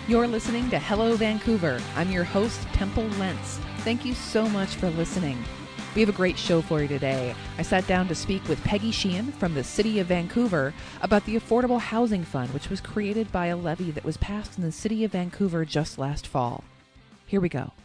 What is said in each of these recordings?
You're listening to Hello Vancouver. I'm your host, Temple Lentz. Thank you so much for listening. We have a great show for you today. I sat down to speak with Peggy Sheehan from the City of Vancouver about the Affordable Housing Fund, which was created by a levy that was passed in the City of Vancouver just last fall. Here we go.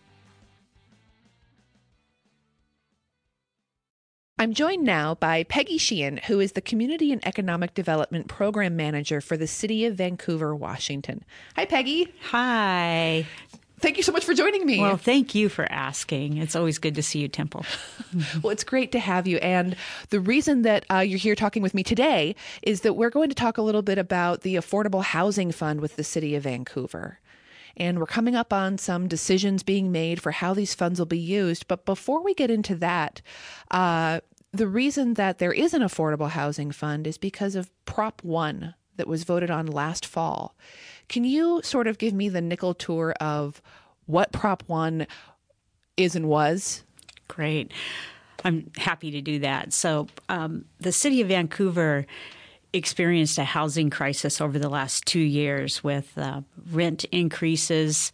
I'm joined now by Peggy Sheehan, who is the Community and Economic Development Program Manager for the City of Vancouver, Washington. Hi, Peggy. Hi. Thank you so much for joining me. Well, thank you for asking. It's always good to see you, Temple. Well, it's great to have you. And the reason that you're here talking with me today is that we're going to talk a little bit about the Affordable Housing Fund with the City of Vancouver. And we're coming up on some decisions being made for how these funds will be used. But before we get into that, the reason that there is an affordable housing fund is because of Prop 1 that was voted on last fall. Can you sort of give me the nickel tour of what Prop 1 is and was? Great. I'm happy to do that. So the City of Vancouver experienced a housing crisis over the last 2 years with rent increases,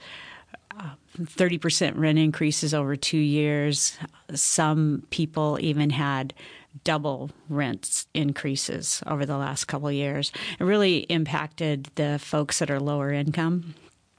30% rent increases over 2 years. Some people even had double rent increases over the last couple of years. It really impacted the folks that are lower income.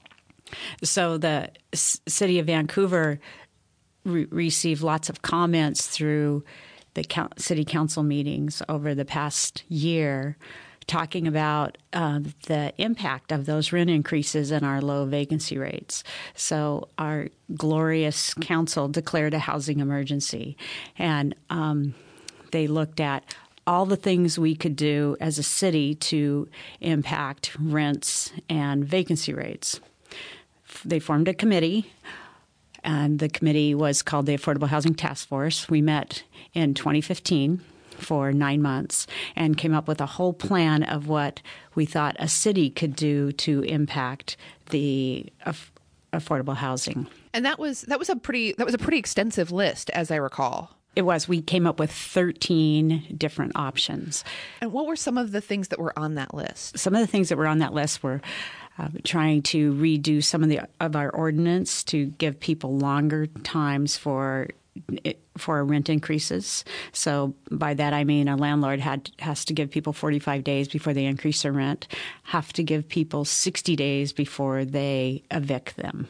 So the City of Vancouver received lots of comments through the city council meetings over the past year talking about the impact of those rent increases and our low vacancy rates. So our glorious council declared a housing emergency, and they looked at all the things we could do as a city to impact rents and vacancy rates. They formed a committee, and the committee was called the Affordable Housing Task Force. We met in 2015 for 9 months and came up with a whole plan of what we thought a city could do to impact the affordable housing. And that was a pretty extensive list, as I recall. It was. We came up with 13 different options. And what were some of the things that were on that list? Some of the things that were on that list were trying to redo some of our ordinance to give people longer times for rent increases. So by that I mean a landlord has to give people 45 days before they increase their rent, have to give people 60 days before they evict them.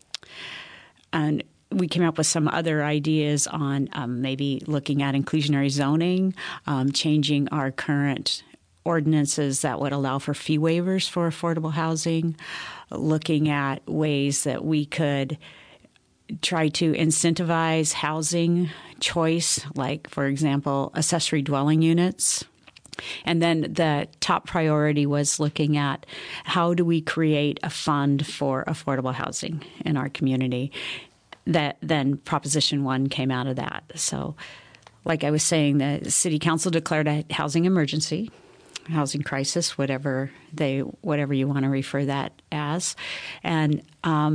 And we came up with some other ideas on maybe looking at inclusionary zoning, changing our current ordinances that would allow for fee waivers for affordable housing, looking at ways that we could try to incentivize housing choice, like, for example, accessory dwelling units. And then the top priority was looking at how do we create a fund for affordable housing in our community. That then Proposition 1 came out of that. So, like I was saying, the City Council declared a housing emergency, housing crisis, whatever you want to refer that as, and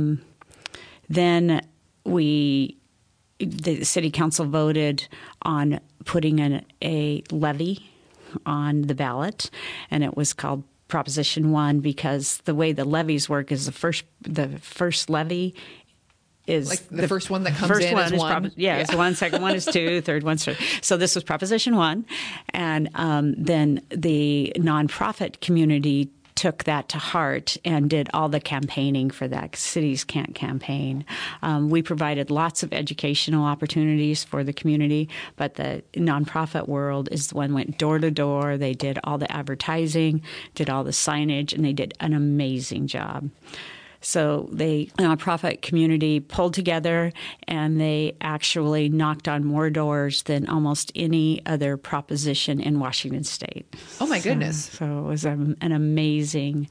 then the City Council voted on putting a levy on the ballot, and it was called Proposition 1 because the way the levies work is the first levy is like the first one that comes in is one. It's one, second one is two, third one's three. So this was Proposition 1. And then the nonprofit community took that to heart and did all the campaigning for that. Cities can't campaign. We provided lots of educational opportunities for the community, but the nonprofit world is the one went door to door. They did all the advertising, did all the signage, and they did an amazing job. So the nonprofit community pulled together, and they actually knocked on more doors than almost any other proposition in Washington State. Oh, my goodness. So it was an amazing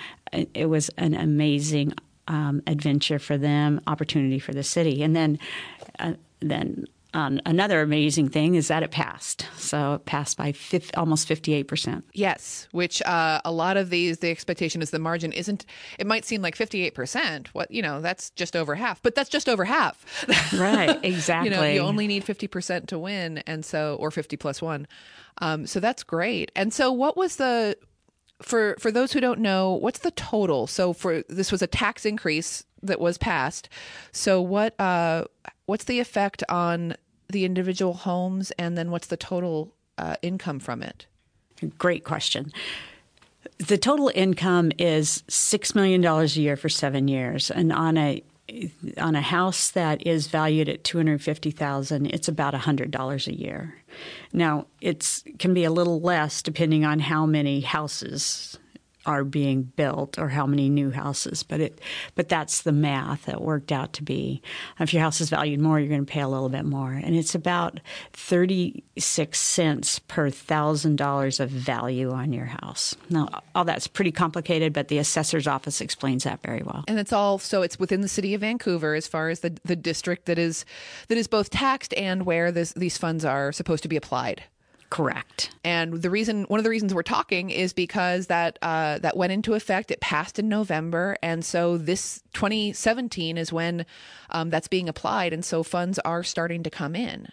adventure for them, opportunity for the city. And then another amazing thing is that it passed. So it passed by almost 58%. Yes, which a lot of the expectation is the margin isn't, it might seem like 58%. That's just over half, but that's just over half. Right, exactly. You only need 50% to win, or 50 plus 1. So that's great. And so what was the for those who don't know, what's the total? So this was a tax increase that was passed. So what's the effect on the individual homes, and then what's the total income from it? Great question. The total income is $6 million a year for 7 years, and on a house that is valued at $250,000, it's about $100 a year. Now, it can be a little less depending on how many houses are being built or how many new houses, but that's the math that worked out to be. If your house is valued more, you're going to pay a little bit more, and it's about 36 cents per $1,000 of value on your house. Now, all that's pretty complicated, but the assessor's office explains that very well. And it's within the city of Vancouver as far as the district that is both taxed and where these funds are supposed to be applied. Correct. And one of the reasons we're talking is because that went into effect. It passed in November, and so this 2017 is when that's being applied, and so funds are starting to come in.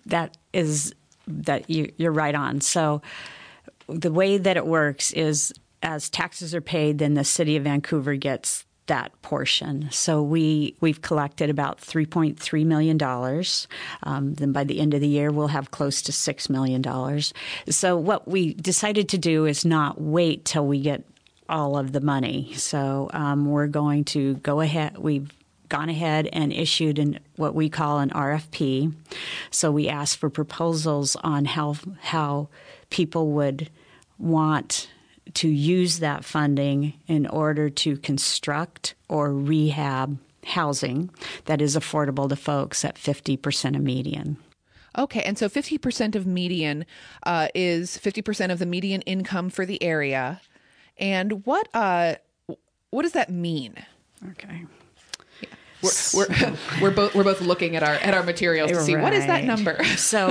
You're right on. So the way that it works is, as taxes are paid, then the city of Vancouver gets that portion. So we've collected about $3.3 million. Then by the end of the year, we'll have close to $6 million. So what we decided to do is not wait till we get all of the money. So we're going to go ahead. We've gone ahead and issued what we call an RFP. So we asked for proposals on how people would want to use that funding in order to construct or rehab housing that is affordable to folks at 50% of median. Okay, and so 50% of median is 50% of the median income for the area. And what does that mean? Okay. Yeah. We're both looking at our materials to see what is that number.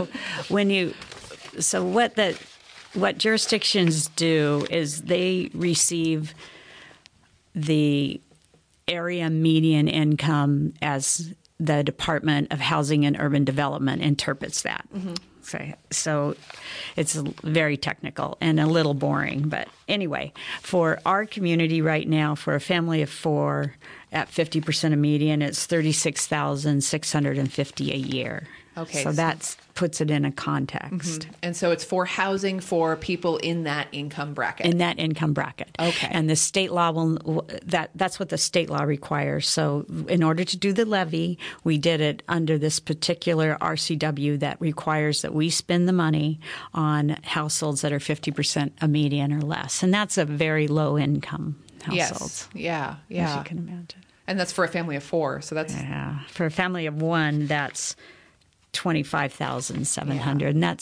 What jurisdictions do is they receive the area median income as the Department of Housing and Urban Development interprets that. Mm-hmm. So it's very technical and a little boring. But anyway, for our community right now, for a family of 4 at 50% of median, it's $36,650 a year. Okay. So that puts it in a context. Mm-hmm. And so it's for housing for people in that income bracket. In that income bracket. Okay. And the state law that's what the state law requires. So in order to do the levy, we did it under this particular RCW that requires that we spend the money on households that are 50% of median or less. And that's a very low income households. Yes. Yeah. As you can imagine. And that's for a family of 4. So that's for a family of 1, that's $25,700, and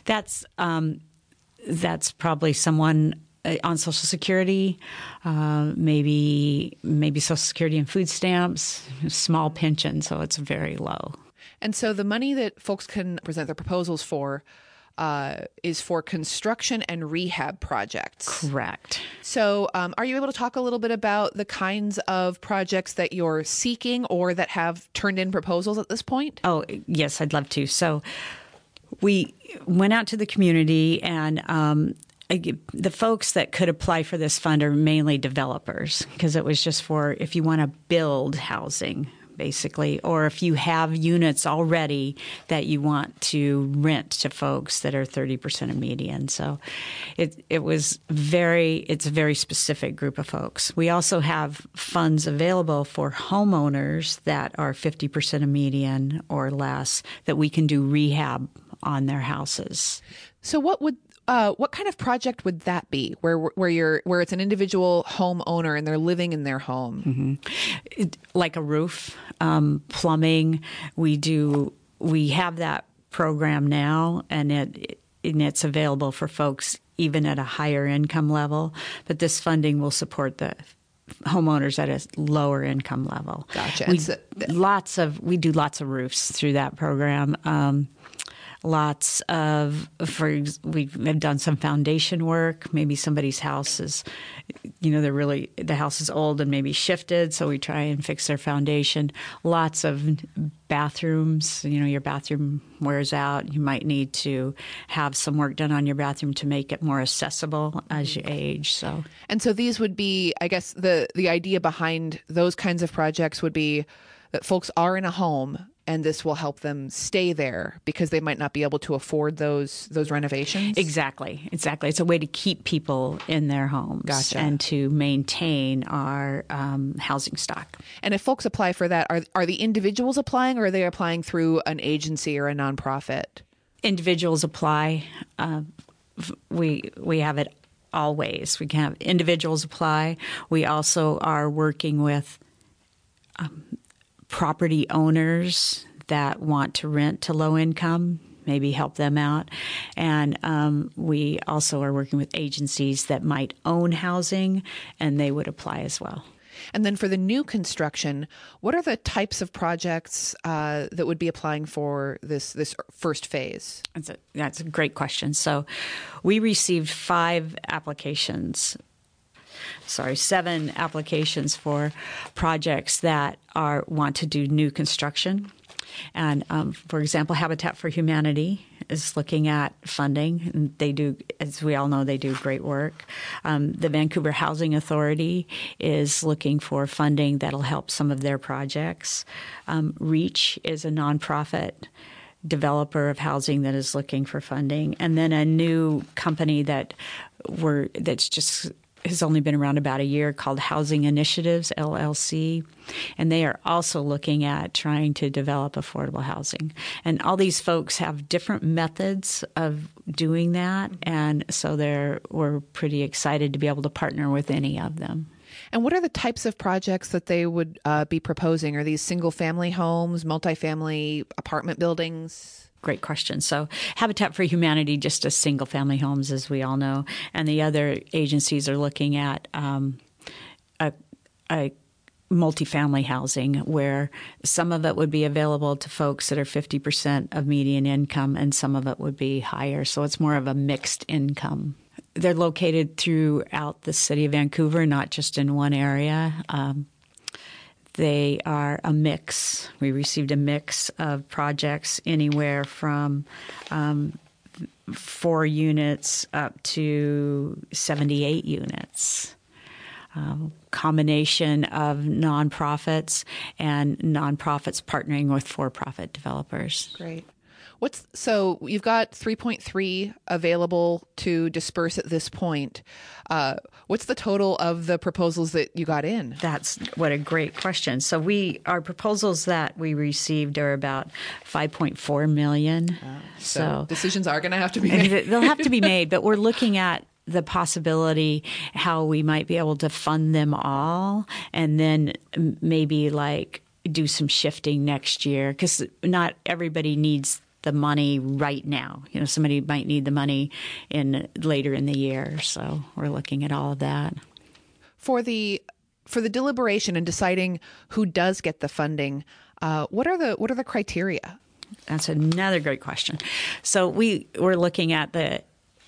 that's probably someone on Social Security, maybe Social Security and food stamps, small pension, so it's very low. And so the money that folks can present their proposals for is for construction and rehab projects. Correct. So are you able to talk a little bit about the kinds of projects that you're seeking or that have turned in proposals at this point? Oh, yes, I'd love to. So we went out to the community, and the folks that could apply for this fund are mainly developers, because it was just for if you want to build housing, basically, or if you have units already that you want to rent to folks that are 30% of median. So it's a very specific group of folks. We also have funds available for homeowners that are 50% of median or less that we can do rehab on their houses. So what kind of project would that be, where it's an individual homeowner and they're living in their home? Mm-hmm. Like a roof, plumbing. We have that program now, and it's available for folks even at a higher income level. But this funding will support the homeowners at a lower income level. Gotcha. We do lots of roofs through that program. Lots of, we've done some foundation work. Maybe somebody's house is, the house is old and maybe shifted, so we try and fix their foundation. Lots of bathrooms. Your bathroom wears out. You might need to have some work done on your bathroom to make it more accessible as you age. And so these would be, I guess, the idea behind those kinds of projects would be that folks are in a home, and this will help them stay there because they might not be able to afford those renovations? Exactly. It's a way to keep people in their homes. Gotcha. And to maintain our housing stock. And if folks apply for that, are the individuals applying, or are they applying through an agency or a nonprofit? Individuals apply. We have it all ways. We can have individuals apply. We also are working with property owners that want to rent to low income, maybe help them out. And we also are working with agencies that might own housing, and they would apply as well. And then for the new construction, what are the types of projects that would be applying for this first phase? That's a great question. So we received 7 applications for projects that want to do new construction. And for example, Habitat for Humanity is looking at funding. And they do, as we all know, they do great work. The Vancouver Housing Authority is looking for funding that'll help some of their projects. REACH is a nonprofit developer of housing that is looking for funding. And then a new company that's just has only been around about a year, called Housing Initiatives, LLC. And they are also looking at trying to develop affordable housing. And all these folks have different methods of doing that. And so we're pretty excited to be able to partner with any of them. And what are the types of projects that they would be proposing? Are these single-family homes, multifamily apartment buildings? Great question. So Habitat for Humanity just does single-family homes, as we all know, and the other agencies are looking at a multifamily housing where some of it would be available to folks that are 50% of median income and some of it would be higher. So it's more of a mixed income. They're located throughout the city of Vancouver, not just in one area. They are a mix. We received a mix of projects anywhere from 4 units up to 78 units. Combination of nonprofits and nonprofits partnering with for-profit developers. Great. So you've got 3.3 available to disperse at this point. What's the total of the proposals that you got in? That's what a great question. So our proposals that we received are about $5.4 million. So decisions are going to have to be made. They'll have to be made, but we're looking at the possibility how we might be able to fund them all and then maybe do some shifting next year, because not everybody needs the money right now. Somebody might need the money later in the year. So we're looking at all of that. For the deliberation and deciding who does get the funding, what are the criteria? That's another great question. So we're looking at the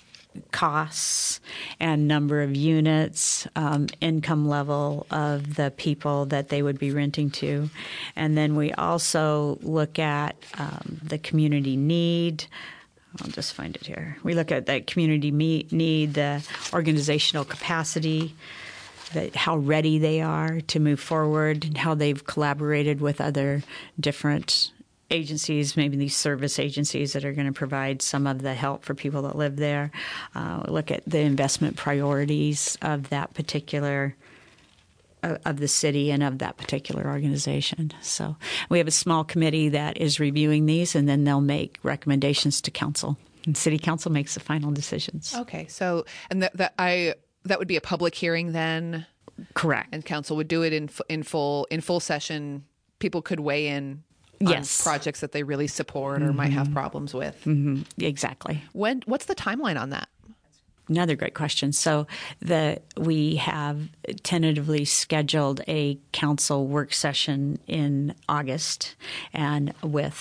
costs and number of units, income level of the people that they would be renting to. And then we also look at the community need. I'll just find it here. We look at that community need, the organizational capacity, how ready they are to move forward, and how they've collaborated with other different agencies, maybe these service agencies that are going to provide some of the help for people that live there. Look at the investment priorities of that particular of the city and of that particular organization. So we have a small committee that is reviewing these, and then they'll make recommendations to council. And city council makes the final decisions. Okay. So, and that would be a public hearing then? Correct. And council would do it in full session. People could weigh in on projects that they really support or might have problems with. Mm-hmm. Exactly. What's the timeline on that? Another great question. So we have tentatively scheduled a council work session in August, and with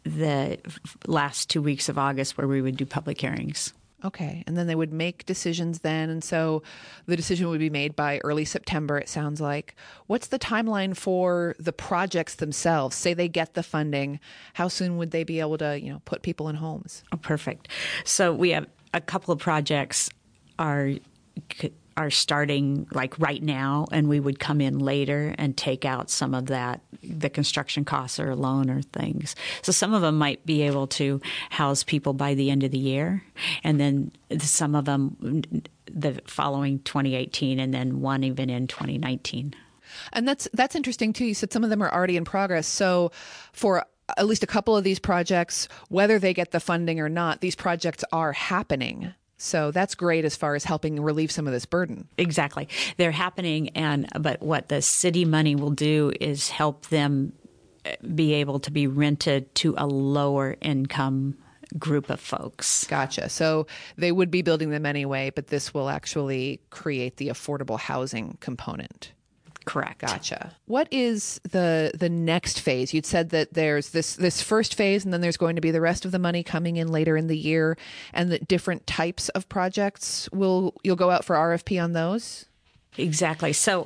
the last 2 weeks of August where we would do public hearings. Okay. And then they would make decisions then. And so the decision would be made by early September, it sounds like. What's the timeline for the projects themselves? Say they get the funding. How soon would they be able to, put people in homes? Oh, perfect. So we have a couple of projects are starting like right now, and we would come in later and take out some of that, the construction costs or loan or things. So some of them might be able to house people by the end of the year, and then some of them the following 2018, and then one even in 2019. And that's interesting too. You said some of them are already in progress. So for at least a couple of these projects, whether they get the funding or not, these projects are happening. So that's great as far as helping relieve some of this burden. Exactly. They're happening, but what the city money will do is help them be able to be rented to a lower income group of folks. Gotcha. So they would be building them anyway, but this will actually create the affordable housing component. Correct. Gotcha. What is the next phase? You'd said that there's this first phase, and then there's going to be the rest of the money coming in later in the year, and that different types of projects you'll go out for RFP on those? Exactly. So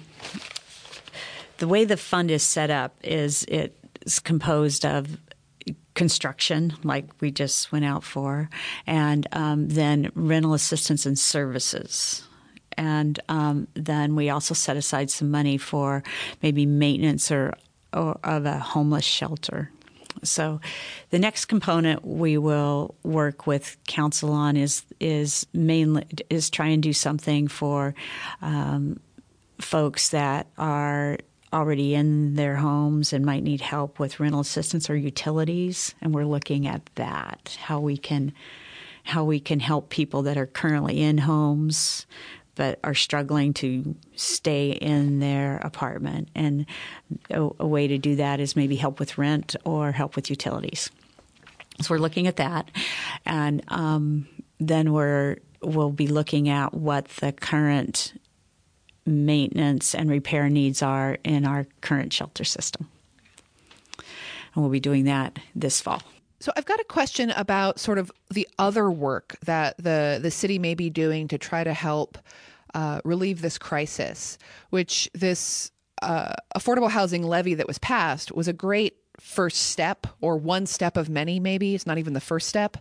the way the fund is set up is it's composed of construction, like we just went out for, and then rental assistance and services. And then we also set aside some money for maybe maintenance or of a homeless shelter. So the next component we will work with council on is try and do something for folks that are already in their homes and might need help with rental assistance or utilities. And we're looking at that, how we can help people that are currently in homes but are struggling to stay in their apartment. And a way to do that is maybe help with rent or help with utilities. So we're looking at that. And then we'll be looking at what the current maintenance and repair needs are in our current shelter system. And we'll be doing that this fall. So I've got a question about sort of the other work that the city may be doing to try to help relieve this crisis, which this affordable housing levy that was passed was a great first step, or one step of many, maybe. It's not even the first step.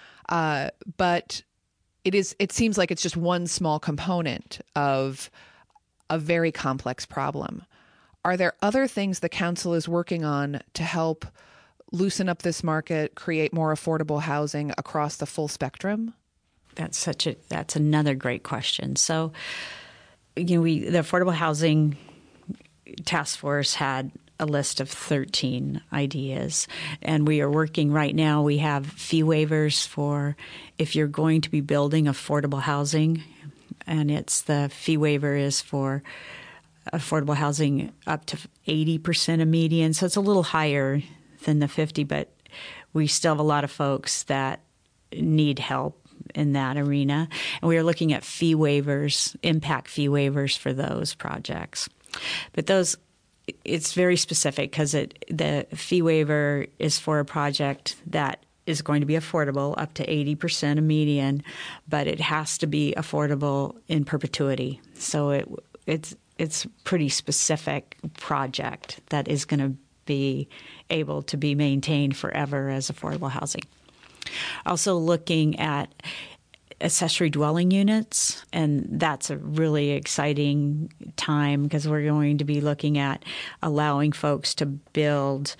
But it seems like it's just one small component of a very complex problem. Are there other things the council is working on to help loosen up this market, create more affordable housing across the full spectrum? That's another great question. So, the Affordable Housing Task Force had a list of 13 ideas, and we are working right now. We have fee waivers for if you're going to be building affordable housing, and the fee waiver is for affordable housing up to 80% of median. So it's a little higher than the 50, but we still have a lot of folks that need help in that arena. And we are looking at fee waivers, impact fee waivers for those projects. But it's very specific because the fee waiver is for a project that is going to be affordable up to 80% of median, but it has to be affordable in perpetuity. So it's pretty specific project that is going to be able to be maintained forever as affordable housing. Also looking at accessory dwelling units, and that's a really exciting time because we're going to be looking at allowing folks to build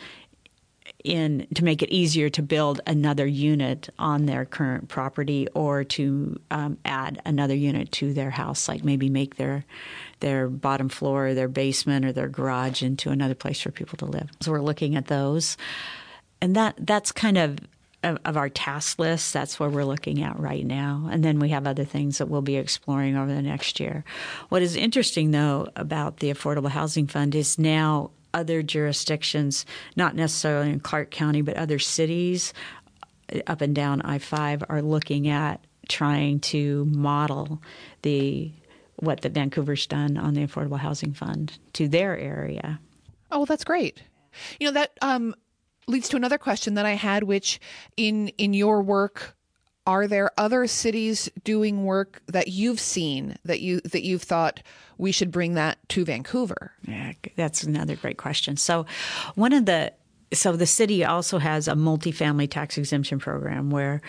to make it easier to build another unit on their current property, or to add another unit to their house, like maybe make their bottom floor, or their basement, or their garage into another place for people to live. So we're looking at those. And that's kind of our task list. That's what we're looking at right now. And then we have other things that we'll be exploring over the next year. What is interesting, though, about the Affordable Housing Fund is now other jurisdictions, not necessarily in Clark County, but other cities up and down I-5 are looking at trying to model what the Vancouver's done on the Affordable Housing Fund to their area. Oh, well, that's great. That leads to another question that I had, which in your work, are there other cities doing work that you've seen that you've thought we should bring that to Vancouver? Yeah, that's another great question. So the city also has a multifamily tax exemption program where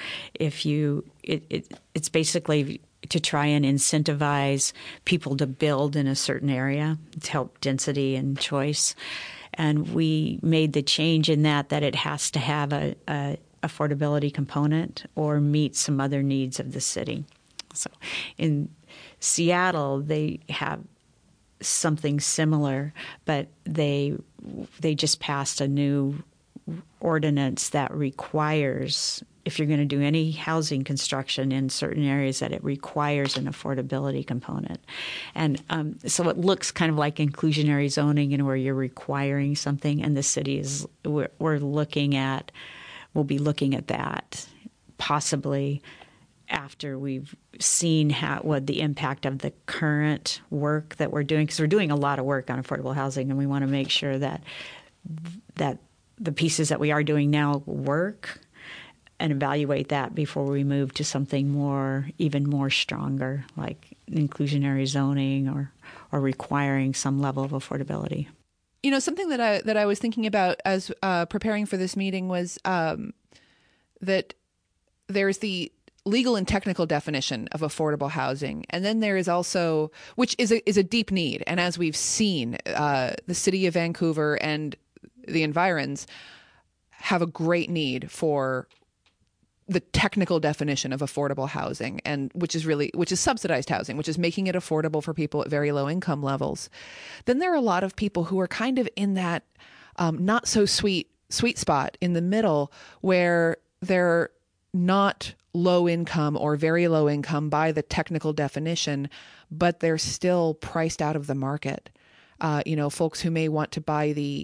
it's basically to try and incentivize people to build in a certain area to help density and choice. And we made the change in that it has to have a affordability component or meet some other needs of the city. So in Seattle, they have something similar, but they just passed a new ordinance that requires, if you're going to do any housing construction in certain areas, that it requires an affordability component. And so it looks kind of like inclusionary zoning, where you're requiring something, and the city we'll be looking at that possibly after we've seen what the impact of the current work that we're doing, because we're doing a lot of work on affordable housing, and we want to make sure that the pieces that we are doing now work, and evaluate that before we move to something even more stronger, like inclusionary zoning or requiring some level of affordability. You know, something that I was thinking about as preparing for this meeting was that there's the legal and technical definition of affordable housing, and then there is also, which is a deep need. And as we've seen, the city of Vancouver and the environs have a great need for the technical definition of affordable housing, and which is subsidized housing, which is making it affordable for people at very low income levels. Then there are a lot of people who are kind of in that not so sweet spot in the middle, where they're not low income or very low income by the technical definition, but they're still priced out of the market. Folks who may want to buy the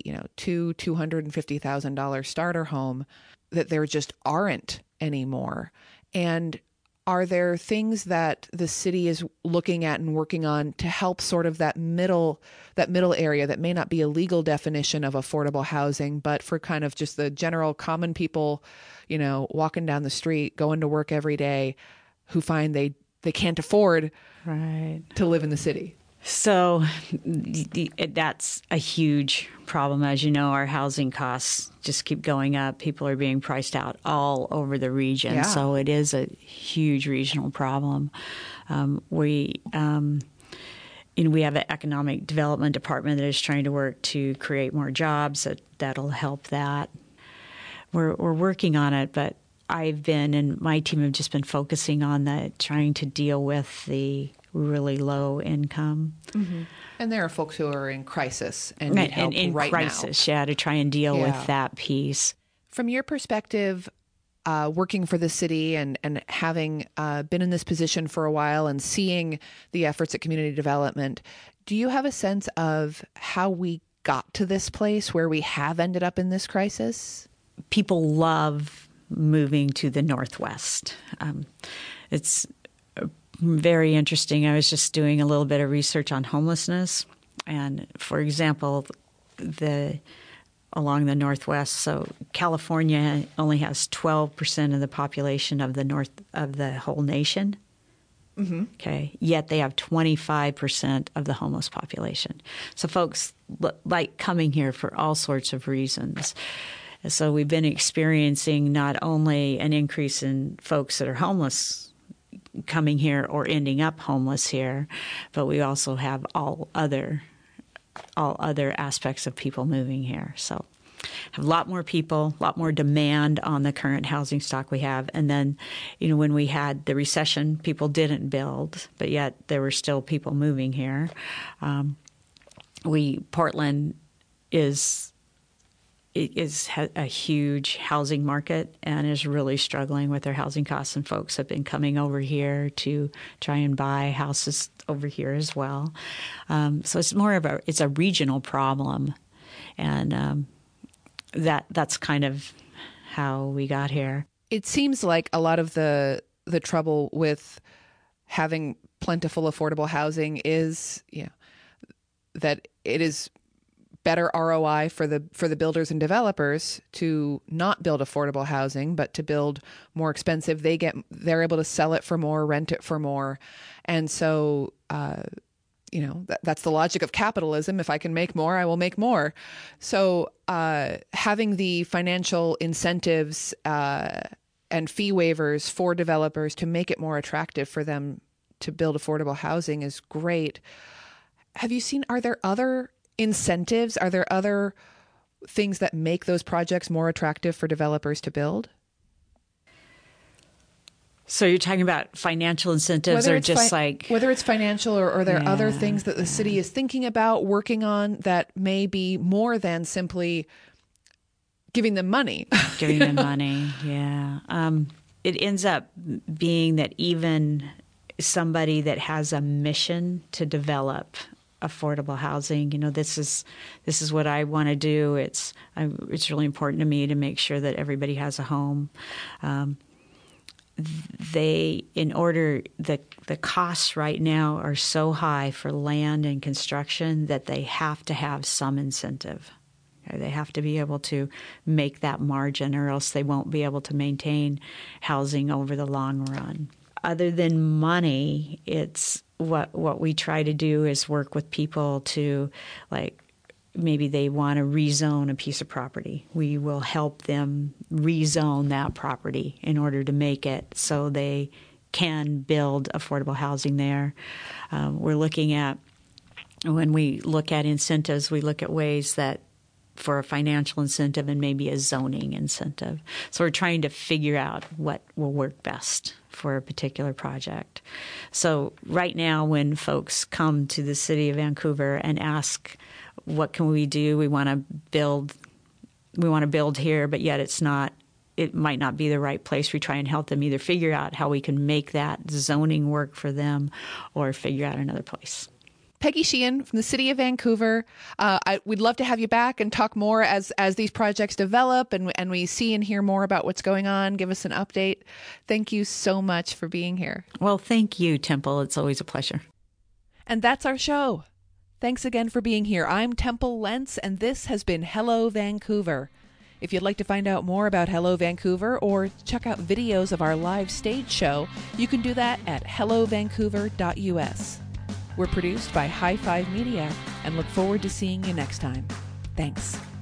$250,000 starter home, that there just aren't anymore. And are there things that the city is looking at and working on to help sort of that middle area that may not be a legal definition of affordable housing, but for kind of just the general common people, walking down the street, going to work every day, who find they can't afford to live in the city? So that's a huge problem. As you know, our housing costs just keep going up. People are being priced out all over the region. Yeah. So it is a huge regional problem. We have an economic development department that is trying to work to create more jobs that'll help that. We're working on it, but and my team have just been focusing on trying to deal with the really low income. Mm-hmm. And there are folks who are in crisis and need help in right crisis, now. Yeah, to try and deal with that piece. From your perspective, working for the city and having been in this position for a while and seeing the efforts at community development, do you have a sense of how we got to this place where we have ended up in this crisis? People love moving to the Northwest. It's very interesting. I was just doing a little bit of research on homelessness, and for example, along the Northwest. So California only has 12% of the population of the whole nation. Mm-hmm. Okay, yet they have 25% of the homeless population. So folks like coming here for all sorts of reasons. So we've been experiencing not only an increase in folks that are homeless coming here or ending up homeless here, but we also have all other aspects of people moving here. So have a lot more people, a lot more demand on the current housing stock we have. And then, when we had the recession, people didn't build, but yet there were still people moving here. Portland has a huge housing market and is really struggling with their housing costs, and folks have been coming over here to try and buy houses over here as well. So it's more of it's a regional problem, and that's kind of how we got here. It seems like a lot of the trouble with having plentiful affordable housing is, that it is better ROI for the builders and developers to not build affordable housing, but to build more expensive. They're able to sell it for more, rent it for more. And so, that's the logic of capitalism. If I can make more, I will make more. So having the financial incentives and fee waivers for developers to make it more attractive for them to build affordable housing is great. Are there other incentives? Are there other things that make those projects more attractive for developers to build? So you're talking about financial incentives, or just whether it's financial or there are other things that the city is thinking about, working on, that may be more than simply giving them money. Giving them money, yeah. It ends up being that even somebody that has a mission to develop affordable housing, this is what I want to do. It's really important to me to make sure that everybody has a home. The costs right now are so high for land and construction that they have to have some incentive. They have to be able to make that margin, or else they won't be able to maintain housing over the long run. Other than money, it's what we try to do is work with people to, maybe they want to rezone a piece of property. We will help them rezone that property in order to make it so they can build affordable housing there. We're looking at, when we look at incentives, we look at ways that for a financial incentive and maybe a zoning incentive. So we're trying to figure out what will work best for a particular project. So right now, when folks come to the city of Vancouver and ask, what can we do? We want to build here, but yet it might not be the right place. We try and help them either figure out how we can make that zoning work for them or figure out another place. Peggy Sheehan from the City of Vancouver. We'd love to have you back and talk more as these projects develop and we see and hear more about what's going on. Give us an update. Thank you so much for being here. Well, thank you, Temple. It's always a pleasure. And that's our show. Thanks again for being here. I'm Temple Lentz, and this has been Hello Vancouver. If you'd like to find out more about Hello Vancouver or check out videos of our live stage show, you can do that at hellovancouver.us. We're produced by High Five Media and look forward to seeing you next time. Thanks.